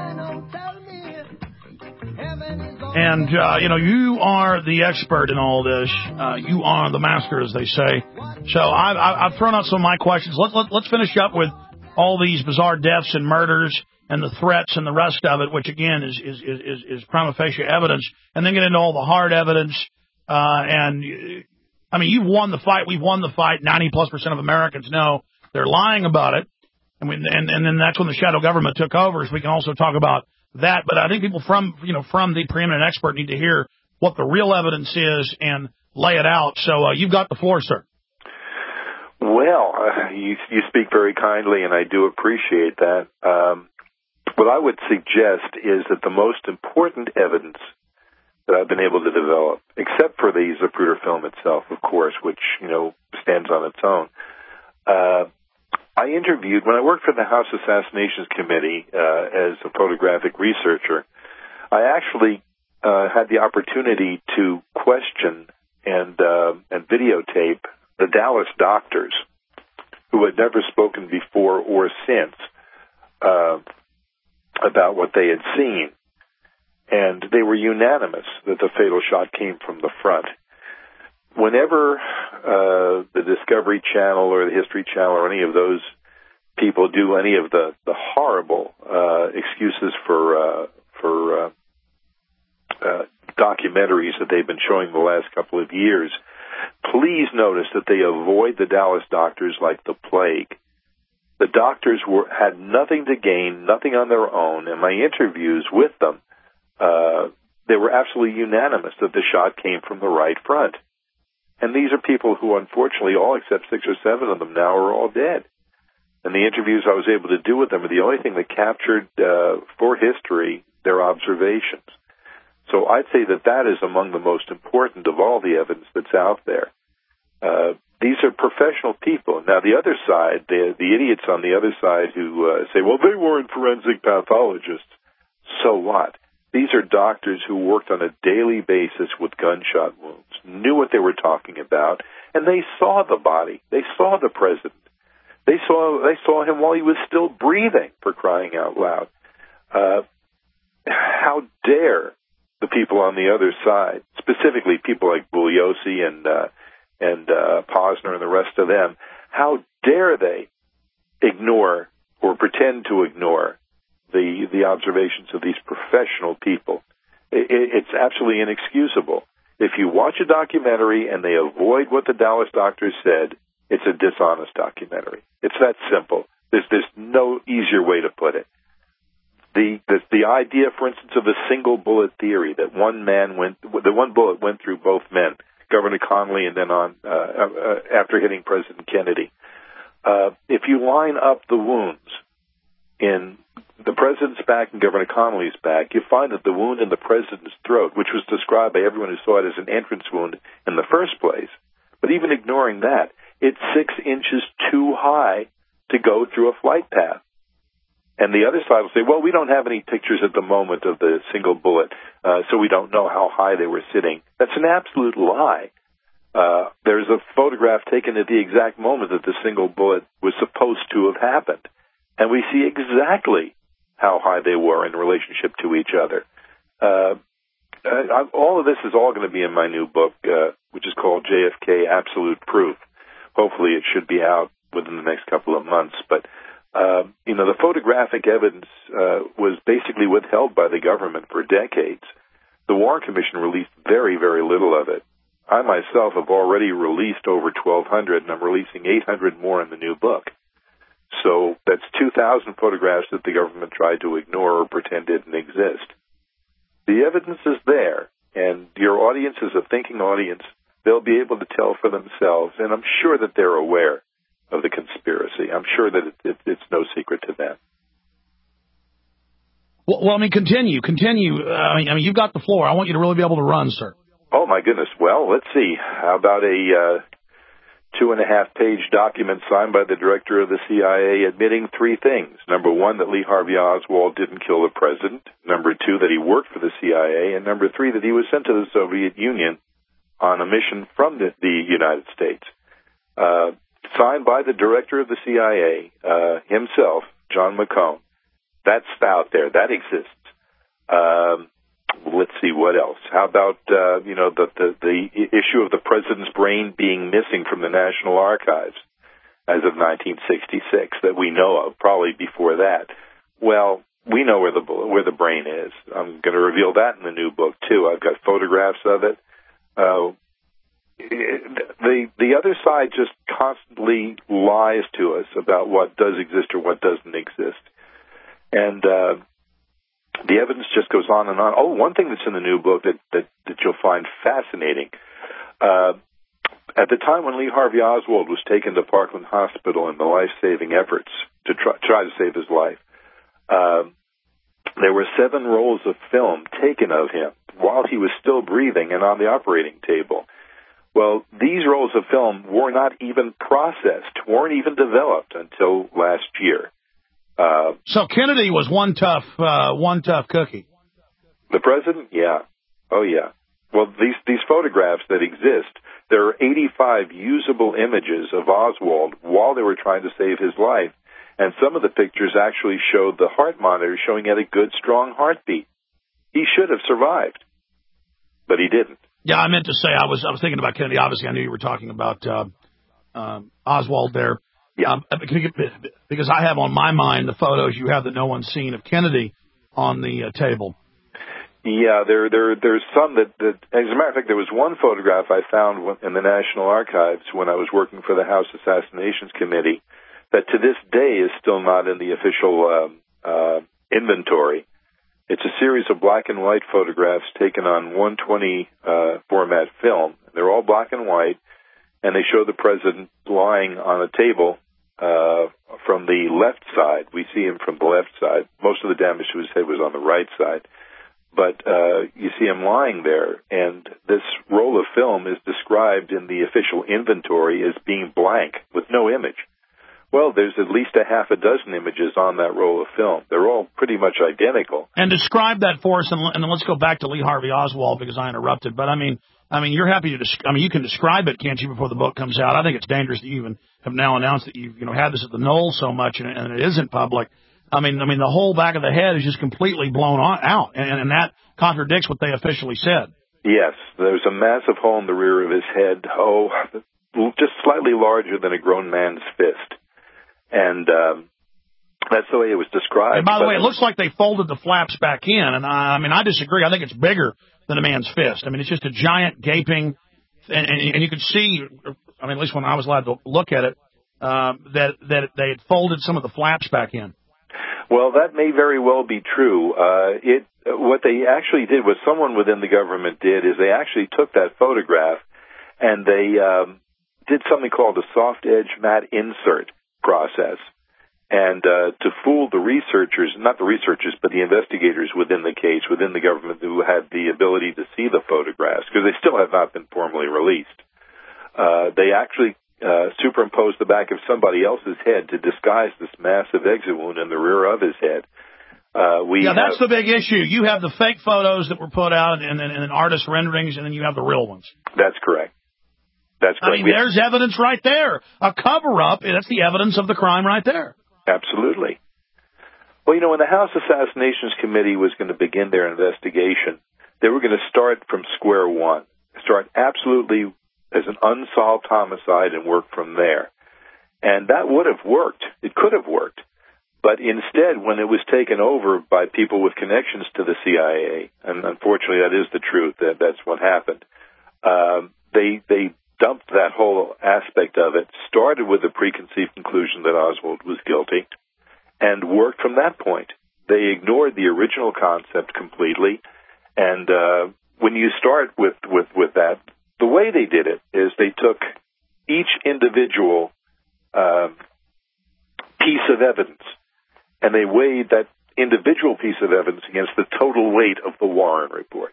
And, uh, you know, you are the expert in all this. Uh, you are the master, as they say. So I've, I've thrown out some of my questions. Let, let, let's finish up with all these bizarre deaths and murders and the threats and the rest of it, which, again, is is is, is prima facie evidence, and then get into all the hard evidence. Uh, and, I mean, you've won the fight. We've won the fight. ninety plus percent of Americans know they're lying about it. I mean, and, and then that's when the shadow government took over, so we can also talk about that. But I think people from, you know, from the preeminent expert need to hear what the real evidence is and lay it out. So uh, you've got the floor, sir. Well, uh, you, you speak very kindly, and I do appreciate that. Um, what I would suggest is that the most important evidence that I've been able to develop, except for the Zapruder film itself, of course, which, you know, stands on its own, uh, I interviewed, when I worked for the House Assassinations Committee uh, as a photographic researcher, I actually uh, had the opportunity to question and uh, and videotape the Dallas doctors who had never spoken before or since uh, about what they had seen. And they were unanimous that the fatal shot came from the front. Whenever uh, the Discovery Channel or the History Channel or any of those people do any of the the horrible uh, excuses for uh, for uh, uh, documentaries that they've been showing the last couple of years, please notice that they avoid the Dallas doctors like the plague. The doctors were had nothing to gain, nothing on their own. In my interviews with them, uh, they were absolutely unanimous that the shot came from the right front. And these are people who, unfortunately, all except six or seven of them now are all dead. And the interviews I was able to do with them are the only thing that captured, uh, for history, their observations. So I'd say that that is among the most important of all the evidence that's out there. Uh, these are professional people. Now, the other side, the, the idiots on the other side who uh, say, well, they weren't forensic pathologists. So what? These are doctors who worked on a daily basis with gunshot wounds, knew what they were talking about, and they saw the body. They saw the president. They saw they saw him while he was still breathing, for crying out loud. Uh, how dare the people on the other side, specifically people like Bugliosi and uh, and uh, Posner and the rest of them, how dare they ignore or pretend to ignore the the observations of these professional people? It, it's absolutely inexcusable. If you watch a documentary and they avoid what the Dallas doctors said, it's a dishonest documentary. It's that simple. There's there's no easier way to put it. The, the the idea, for instance, of the single bullet theory, that one man went, the one bullet went through both men, Governor Connally, and then on uh, uh, after hitting President Kennedy. Uh, if you line up the wounds in the president's back and Governor Connally's back, you find that the wound in the president's throat, which was described by everyone who saw it as an entrance wound in the first place, but even ignoring that, it's six inches too high to go through a flight path. And the other side will say, well, we don't have any pictures at the moment of the single bullet, uh, so we don't know how high they were sitting. That's an absolute lie. Uh, there's a photograph taken at the exact moment that the single bullet was supposed to have happened. And we see exactly how high they were in relationship to each other. Uh, uh, all of this is all going to be in my new book, uh, which is called J F K Absolute Proof. Hopefully it should be out within the next couple of months. But Uh, you know, the photographic evidence uh, was basically withheld by the government for decades. The Warren Commission released very, very little of it. I myself have already released over twelve hundred, and I'm releasing eight hundred more in the new book. So that's two thousand photographs that the government tried to ignore or pretend didn't exist. The evidence is there, and your audience is a thinking audience. They'll be able to tell for themselves, and I'm sure that they're aware of the conspiracy. I'm sure that it, it, it's no secret to them. Well, well I mean, continue, continue. Uh, I, mean, I mean, you've got the floor. I want you to really be able to run, sir. Oh, my goodness. Well, let's see. How about a uh, two-and-a-half-page document signed by the director of the C I A admitting three things. Number one, that Lee Harvey Oswald didn't kill the president. Number two, that he worked for the C I A. And number three, that he was sent to the Soviet Union on a mission from the, the United States. Uh, signed by the director of the C I A uh, himself, John McCone. That's out there. That exists. Um, let's see, what else? How about, uh, you know, the, the, the issue of the president's brain being missing from the National Archives as of nineteen sixty-six that we know of, probably before that. Well, we know where the where the brain is. I'm going to reveal that in the new book, too. I've got photographs of it. Uh, The the other side just constantly lies to us about what does exist or what doesn't exist. And uh, the evidence just goes on and on. Oh, one thing that's in the new book that, that, that you'll find fascinating. Uh, at the time when Lee Harvey Oswald was taken to Parkland Hospital in the life-saving efforts to try, try to save his life, uh, there were seven rolls of film taken of him while he was still breathing and on the operating table. Well, these rolls of film were not even processed, weren't even developed until last year. Uh, so Kennedy was one tough, uh, one tough cookie. The president, yeah, oh yeah. Well, these these photographs that exist, there are eighty-five usable images of Oswald while they were trying to save his life, and some of the pictures actually showed the heart monitor showing he had a good, strong heartbeat. He should have survived, but he didn't. Yeah, I meant to say I was I was thinking about Kennedy. Obviously, I knew you were talking about uh, uh, Oswald there. Yeah. Um, because I have on my mind the photos you have that no one's seen of Kennedy on the uh, table. Yeah, there, there, there's some that, that, as a matter of fact, there was one photograph I found in the National Archives when I was working for the House Assassinations Committee that to this day is still not in the official um, uh, inventory. It's a series of black and white photographs taken on one twenty uh, format film. They're all black and white, and they show the president lying on a table uh, from the left side. We see him from the left side. Most of the damage to his head was on the right side. But uh, you see him lying there, and this roll of film is described in the official inventory as being blank, with no image. Well, there's at least a half a dozen images on that roll of film. They're all pretty much identical. And describe that for us, and, and then let's go back to Lee Harvey Oswald because I interrupted. But I mean, I mean, you're happy to. Desc- I mean, you can describe it, can't you, before the book comes out? I think it's dangerous that you even have now announced that you've you know had this at the Knoll so much, and, and it isn't public. I mean, I mean, the whole back of the head is just completely blown on, out, and, and that contradicts what they officially said. Yes, there's a massive hole in the rear of his head, oh, just slightly larger than a grown man's fist. And um, that's the way it was described. And by the way, it looks like they folded the flaps back in, and I, I mean, I disagree. I think it's bigger than a man's fist. I mean, it's just a giant gaping, and, and, and you could see, I mean, at least when I was allowed to look at it, uh, that, that they had folded some of the flaps back in. Well, that may very well be true. Uh, it what they actually did, what someone within the government did, is they actually took that photograph and they um, did something called a soft edge matte insert process. And uh, to fool the researchers, not the researchers, but the investigators within the case, within the government who had the ability to see the photographs, because they still have not been formally released, uh, they actually Uh, superimposed the back of somebody else's head to disguise this massive exit wound in the rear of his head. Uh, we yeah, that's have, the big issue. You have the fake photos that were put out and then and, and artist renderings, and then you have the real ones. That's correct. That's correct. I mean, there's have, evidence right there. A cover-up, that's the evidence of the crime right there. Absolutely. Well, you know, when the House Assassinations Committee was going to begin their investigation, they were going to start from square one, start absolutely as an unsolved homicide and work from there. And that would have worked. It could have worked. But instead, when it was taken over by people with connections to the C I A, and unfortunately that is the truth, that that's what happened, um, they they dumped that whole aspect of it, started with the preconceived conclusion that Oswald was guilty, and worked from that point. They ignored the original concept completely. And uh, when you start with, with, with that, the way they did it is they took each individual um, piece of evidence, and they weighed that individual piece of evidence against the total weight of the Warren report.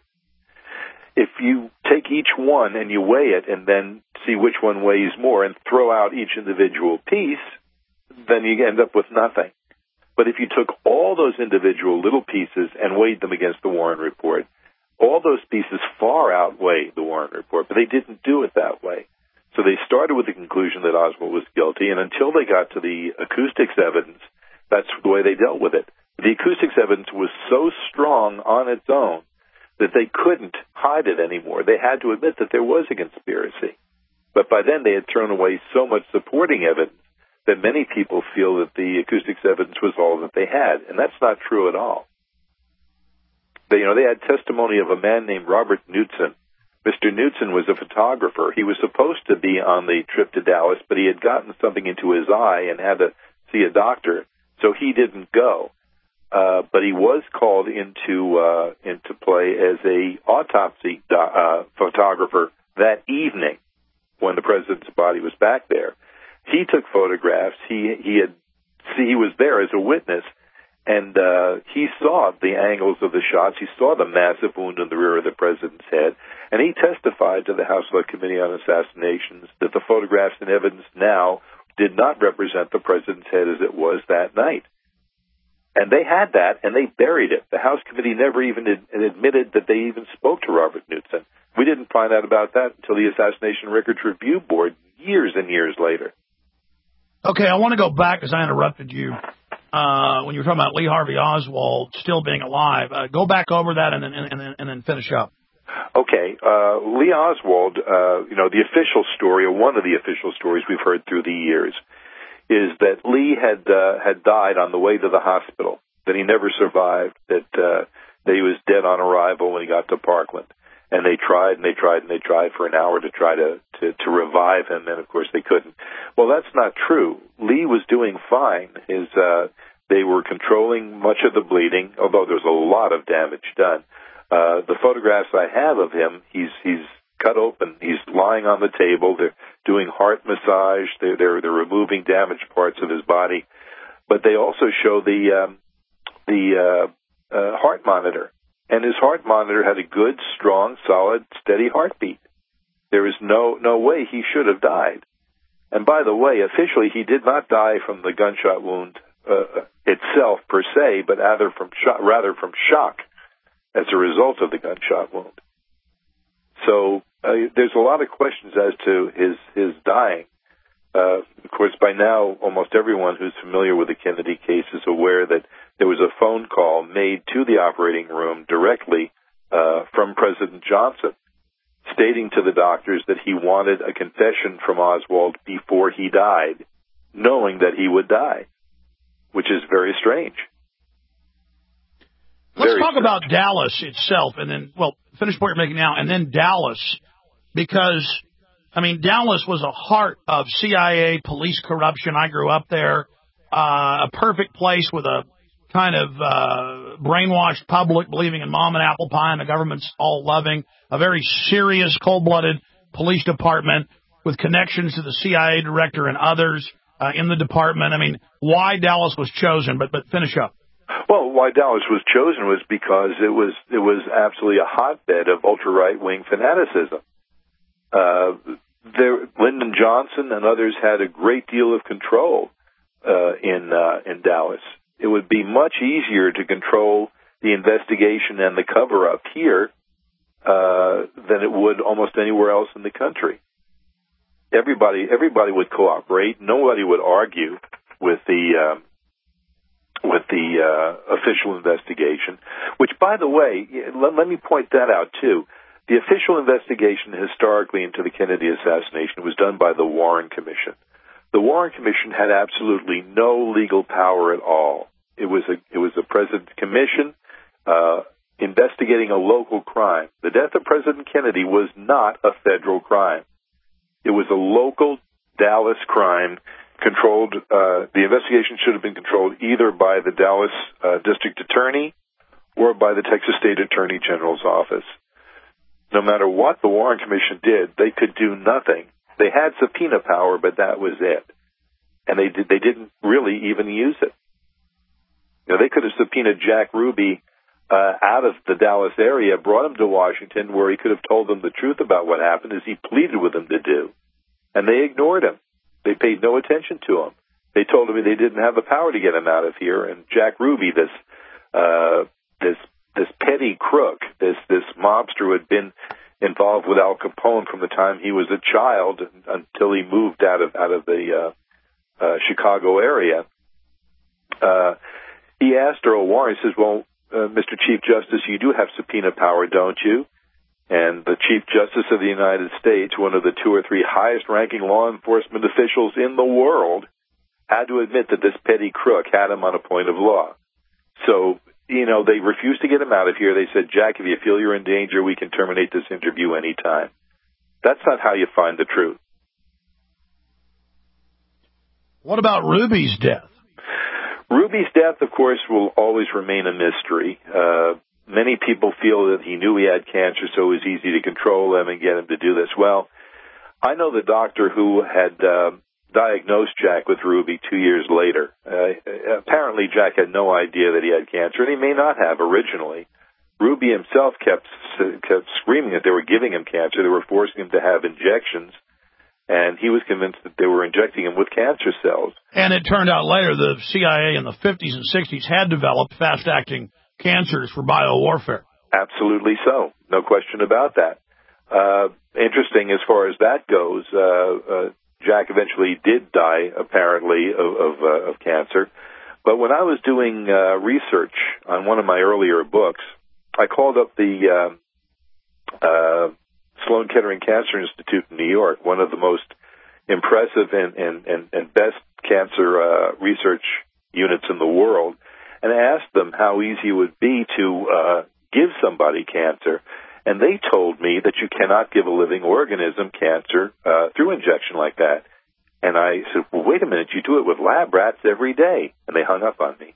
If you take each one and you weigh it and then see which one weighs more and throw out each individual piece, then you end up with nothing. But if you took all those individual little pieces and weighed them against the Warren report, all those pieces far outweigh the Warren report, but they didn't do it that way. So they started with the conclusion that Oswald was guilty, and until they got to the acoustics evidence, that's the way they dealt with it. The acoustics evidence was so strong on its own that they couldn't hide it anymore. They had to admit that there was a conspiracy. But by then they had thrown away so much supporting evidence that many people feel that the acoustics evidence was all that they had, and that's not true at all. They, you know, they had testimony of a man named Robert Knutson. Mister Knutson was a photographer. He was supposed to be on the trip to Dallas, but he had gotten something into his eye and had to see a doctor, so he didn't go. Uh, but he was called into uh, into play as a autopsy do- uh, photographer that evening when the president's body was back there. He took photographs. He he had see he was there as a witness. And uh, he saw the angles of the shots. He saw the massive wound in the rear of the president's head. And he testified to the House Select Committee on Assassinations that the photographs and evidence now did not represent the president's head as it was that night. And they had that, and they buried it. The House Committee never even ad- admitted that they even spoke to Robert Knutson. We didn't find out about that until the Assassination Records Review Board years and years later. Okay, I want to go back because I interrupted you. Uh, when you were talking about Lee Harvey Oswald still being alive, uh, go back over that and then and, and, and then finish up. Okay, uh, Lee Oswald, uh, you know, the official story, or one of the official stories we've heard through the years, is that Lee had uh, had died on the way to the hospital, that he never survived, that uh, that he was dead on arrival when he got to Parkland. And they tried and they tried and they tried for an hour to try to, to, to revive him, and of course they couldn't. Well, that's not true. Lee was doing fine. His uh, they were controlling much of the bleeding, although there's a lot of damage done. Uh, the photographs I have of him, he's he's cut open. He's lying on the table. They're doing heart massage. They're they're, they're removing damaged parts of his body, but they also show the um, the uh, uh, heart monitor. And his heart monitor had a good, strong, solid, steady heartbeat. There is no no way he should have died. And by the way, officially, he did not die from the gunshot wound uh, itself per se, but rather from shock, rather from shock as a result of the gunshot wound. So uh, there's a lot of questions as to his his dying. Uh, of course, by now, almost everyone who's familiar with the Kennedy case is aware that there was a phone call made to the operating room directly uh, from President Johnson, stating to the doctors that he wanted a confession from Oswald before he died, knowing that he would die, which is very strange. Let's very talk strange. about Dallas itself, and then, well, finish what you're making now, and then Dallas, because, I mean, Dallas was a heart of C I A police corruption. I grew up there, uh, a perfect place with a kind of uh, brainwashed public believing in mom and apple pie, and the government's all loving, a very serious, cold-blooded police department with connections to the C I A director and others uh, in the department. I mean, why Dallas was chosen, but but finish up. Well, why Dallas was chosen was because it was it was absolutely a hotbed of ultra-right-wing fanaticism. Uh, there, Lyndon Johnson and others had a great deal of control uh, in uh, in Dallas. It would be much easier to control the investigation and the cover-up here uh, than it would almost anywhere else in the country. Everybody, everybody would cooperate. Nobody would argue with the um, with the uh, official investigation. Which, by the way, let, let me point that out too. The official investigation historically into the Kennedy assassination was done by the Warren Commission. The Warren Commission had absolutely no legal power at all. It was a it was a President's commission uh, investigating a local crime. The death of President Kennedy was not a federal crime. It was a local Dallas crime controlled. Uh, the investigation should have been controlled either by the Dallas uh, District Attorney or by the Texas State Attorney General's office. No matter what the Warren Commission did, they could do nothing. They had subpoena power, but that was it. And they did, they didn't really even use it. You know, they could have subpoenaed Jack Ruby uh, out of the Dallas area, brought him to Washington, where he could have told them the truth about what happened, as he pleaded with them to do. And they ignored him. They paid no attention to him. They told him they didn't have the power to get him out of here. And Jack Ruby, this uh, this this petty crook, this this mobster who had been involved with Al Capone from the time he was a child until he moved out of out of the uh, uh, Chicago area. Uh, he asked Earl Warren, he says, well, uh, Mister Chief Justice, you do have subpoena power, don't you? And the Chief Justice of the United States, one of the two or three highest-ranking law enforcement officials in the world, had to admit that this petty crook had him on a point of law. So, you know, they refused to get him out of here. They said, Jack, if you feel you're in danger, we can terminate this interview anytime. That's not how you find the truth. What about Ruby's death? Ruby's death, of course, will always remain a mystery. Uh, many people feel that he knew he had cancer, so it was easy to control him and get him to do this. Well, I know the doctor who had uh, diagnosed Jack with Ruby two years later. Uh, apparently, Jack had no idea that he had cancer, and he may not have originally. Ruby himself kept kept screaming that they were giving him cancer. They were forcing him to have injections, and he was convinced that they were injecting him with cancer cells. And it turned out later the C I A in the fifties and sixties had developed fast-acting cancers for biowarfare. Absolutely so. No question about that. Uh, interesting as far as that goes, uh, uh, Jack eventually did die, apparently, of, of, uh, of cancer. But when I was doing uh, research on one of my earlier books, I called up the uh, uh, Sloan Kettering Cancer Institute in New York, one of the most impressive and, and, and, and best cancer uh, research units in the world, and asked them how easy it would be to uh, give somebody cancer. And they told me that you cannot give a living organism cancer uh, through injection like that. And I said, well, wait a minute, you do it with lab rats every day. And they hung up on me.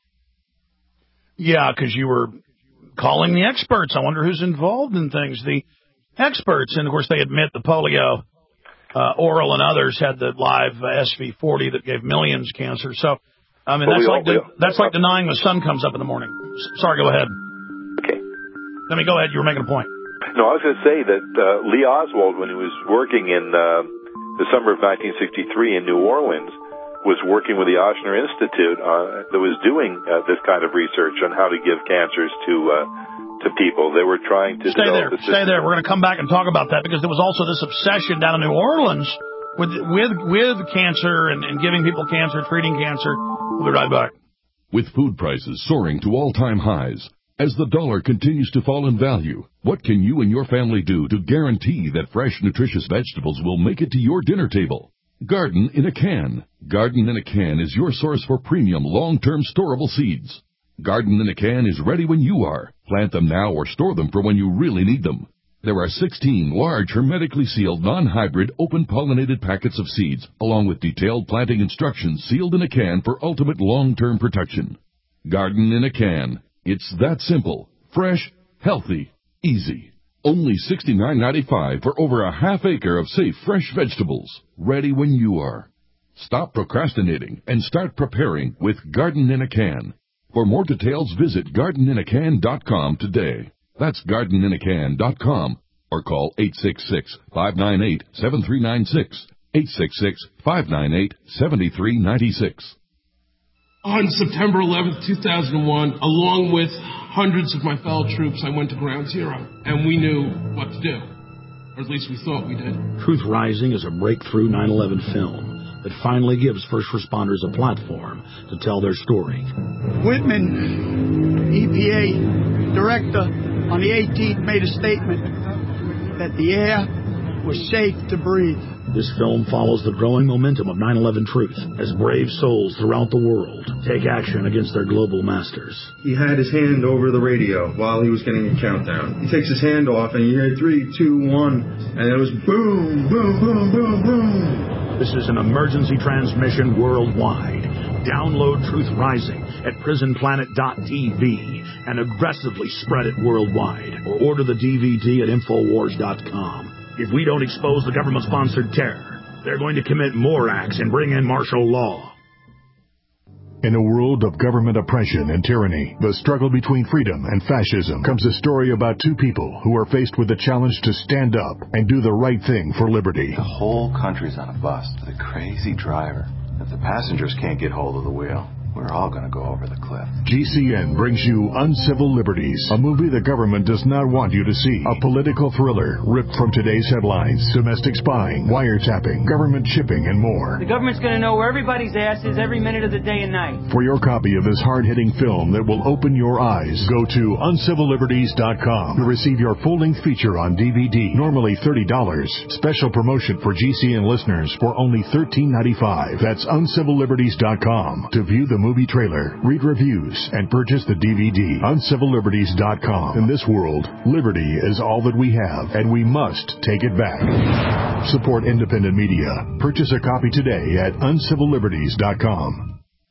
Yeah, because you were calling the experts. I wonder who's involved in things. The experts, and of course they admit the polio, uh, oral and others had the live uh, S V forty that gave millions cancer. So, I mean, well, that's, like, all, de- that's like denying the sun comes up in the morning. S- sorry, go ahead. Okay. Let me go ahead. You were making a point. No, I was going to say that uh, Lee Oswald, when he was working in uh, the summer of nineteen sixty-three in New Orleans, was working with the Ochsner Institute uh, that was doing uh, this kind of research on how to give cancers to uh, to people. They were trying to stay there. The stay there. We're going to come back and talk about that because there was also this obsession down in New Orleans with with with cancer and, and giving people cancer, treating cancer. We'll be right back. With food prices soaring to all-time highs, as the dollar continues to fall in value, what can you and your family do to guarantee that fresh, nutritious vegetables will make it to your dinner table? Garden in a Can. Garden in a Can is your source for premium, long-term storable seeds. Garden in a Can is ready when you are. Plant them now or store them for when you really need them. There are sixteen large, hermetically sealed, non-hybrid, open-pollinated packets of seeds, along with detailed planting instructions sealed in a can for ultimate long-term protection. Garden in a Can. It's that simple, fresh, healthy, easy. Only sixty-nine ninety-five for over a half acre of safe, fresh vegetables, ready when you are. Stop procrastinating and start preparing with Garden in a Can. For more details, visit garden in a can dot com today. That's garden in a can dot com or call eight six six, five nine eight, seven three nine six, eight six six, five nine eight, seven three nine six. On September eleventh, two thousand one, along with hundreds of my fellow troops, I went to Ground Zero, and we knew what to do. Or at least we thought we did. Truth Rising is a breakthrough nine eleven film that finally gives first responders a platform to tell their story. Whitman, E P A director, on the eighteenth made a statement that the air was safe to breathe. This film follows the growing momentum of nine eleven truth as brave souls throughout the world take action against their global masters. He had his hand over the radio while he was getting a countdown. He takes his hand off and you hear three, two, one, and it was boom, boom, boom, boom, boom. This is an emergency transmission worldwide. Download Truth Rising at prison planet dot t v and aggressively spread it worldwide, or order the D V D at infowars dot com. If we don't expose the government-sponsored terror, they're going to commit more acts and bring in martial law. In a world of government oppression and tyranny, the struggle between freedom and fascism, comes a story about two people who are faced with the challenge to stand up and do the right thing for liberty. The whole country's on a bus with a crazy driver. If the passengers can't get hold of the wheel, we're all going to go over the cliff. G C N brings you Uncivil Liberties, a movie the government does not want you to see. A political thriller ripped from today's headlines. Domestic spying, wiretapping, government shipping, and more. The government's going to know where everybody's ass is every minute of the day and night. For your copy of this hard-hitting film that will open your eyes, go to uncivil liberties dot com to receive your full-length feature on D V D, normally thirty dollars. Special promotion for G C N listeners for only thirteen ninety-five. That's uncivil liberties dot com to view the movie trailer, read reviews, and purchase the D V D. uncivil liberties dot com. In this world, liberty is all that we have, and we must take it back. Support independent media. Purchase a copy today at uncivil liberties dot com.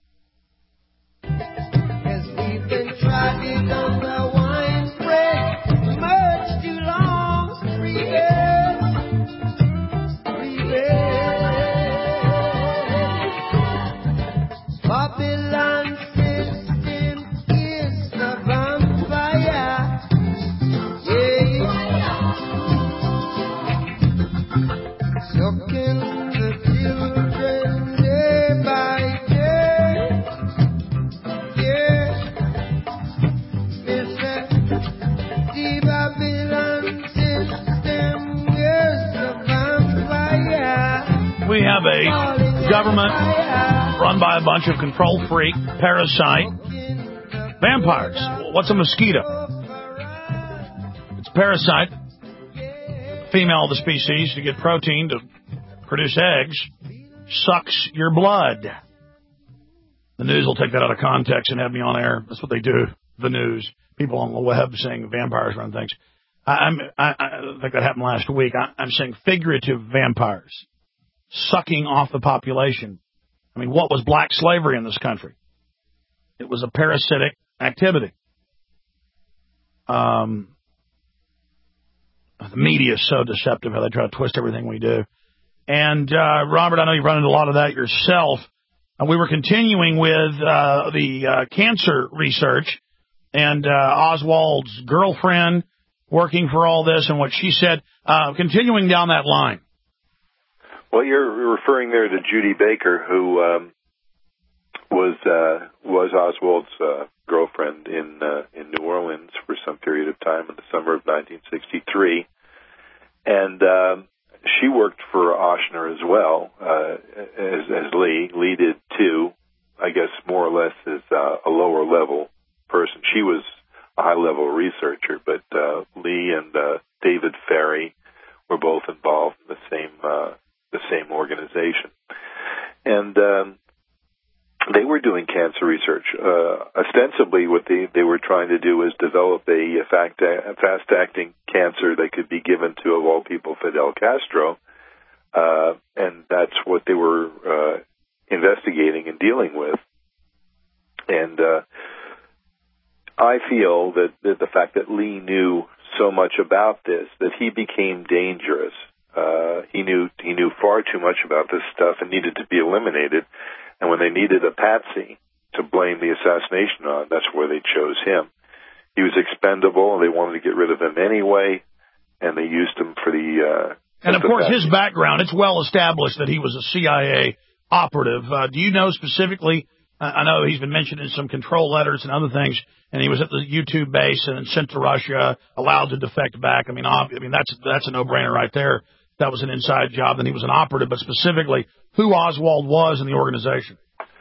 We have a government run by a bunch of control freak, parasite, vampires. What's a mosquito? It's a parasite, female of the species, to get protein to produce eggs, sucks your blood. will take that out of context and have me on air. That's what they do, the news. People on the web saying vampires run things. I, I'm, I, I think that happened last week. I, I'm saying figurative vampires sucking off the population. I mean, what was black slavery in this country? It was a parasitic activity. Um, the media is so deceptive how they try to twist everything we do. And, uh, Robert, I know you've run into a lot of that yourself. Uh, we were continuing with uh, the uh, cancer research and uh, Oswald's girlfriend working for all this and what she said. Uh, continuing down that line. Well, you're referring there to Judy Baker, who um, was uh, was Oswald's uh, girlfriend in uh, in New Orleans for some period of time in the summer of nineteen sixty-three, and um, she worked for Ochsner as well uh, as, as Lee. Lee did too, I guess more or less as uh, a lower level person. She was a high level researcher, but uh, Lee and uh, David Ferry were both involved in the same. Uh, the same organization. And um, they were doing cancer research. Uh, ostensibly, what they, they were trying to do was develop a, a fact, a fast-acting cancer that could be given to, of all people, Fidel Castro. Uh, and that's what they were uh, investigating and dealing with. And uh, I feel that, that the fact that Lee knew so much about this, that he became dangerous. Uh, he knew he knew far too much about this stuff and needed to be eliminated. And when they needed a patsy to blame the assassination on, that's where they chose him. He was expendable, and they wanted to get rid of him anyway, and they used him for the... Uh, and, of the course, patsy. his background, it's well established that he was a C I A operative. Uh, do you know specifically... I know he's been mentioned in some control letters and other things, and he was at the YouTube base and then sent to Russia, allowed to defect back. I mean, ob- I mean that's that's a no-brainer right there. That was an inside job, then he was an operative. But specifically, who Oswald was in the organization?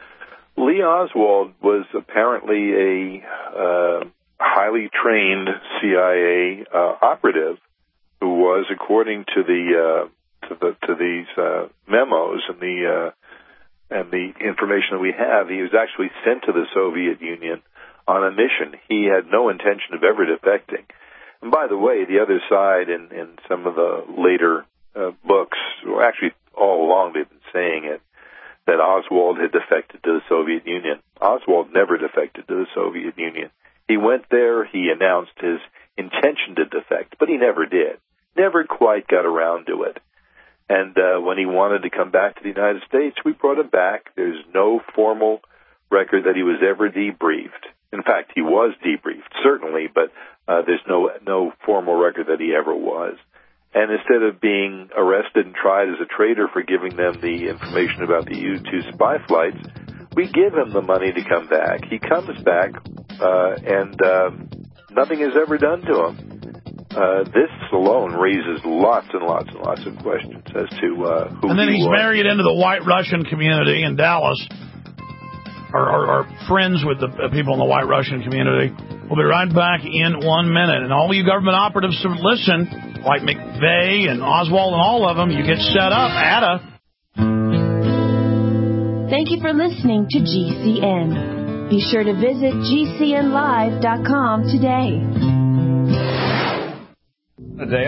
Lee Oswald was apparently a uh, highly trained C I A uh, operative who was, according to the uh, to the to these uh, memos and the uh, and the information that we have, he was actually sent to the Soviet Union on a mission. He had no intention of ever defecting. And by the way, the other side in, in some of the later uh, books, or actually all along they've been saying it, that Oswald had defected to the Soviet Union. Oswald never defected to the Soviet Union. He went there, he announced his intention to defect, but he never did. Never quite got around to it. And uh, when he wanted to come back to the United States, we brought him back. There's no formal record that he was ever debriefed. In fact, he was debriefed, certainly, but uh, there's no no formal record that he ever was. And instead of being arrested and tried as a traitor for giving them the information about the U two spy flights, we give him the money to come back. He comes back, uh, and uh, nothing is ever done to him. Uh, this alone raises lots and lots and lots of questions as to uh, who And then he he's was. married into the white Russian community in Dallas, or, or, or friends with the people in the white Russian community. We'll be right back in one minute. And all you government operatives to listen, like McVeigh and Oswald and all of them, you get set up at a... Thank you for listening to G C N. Be sure to visit G C N live dot com today. A day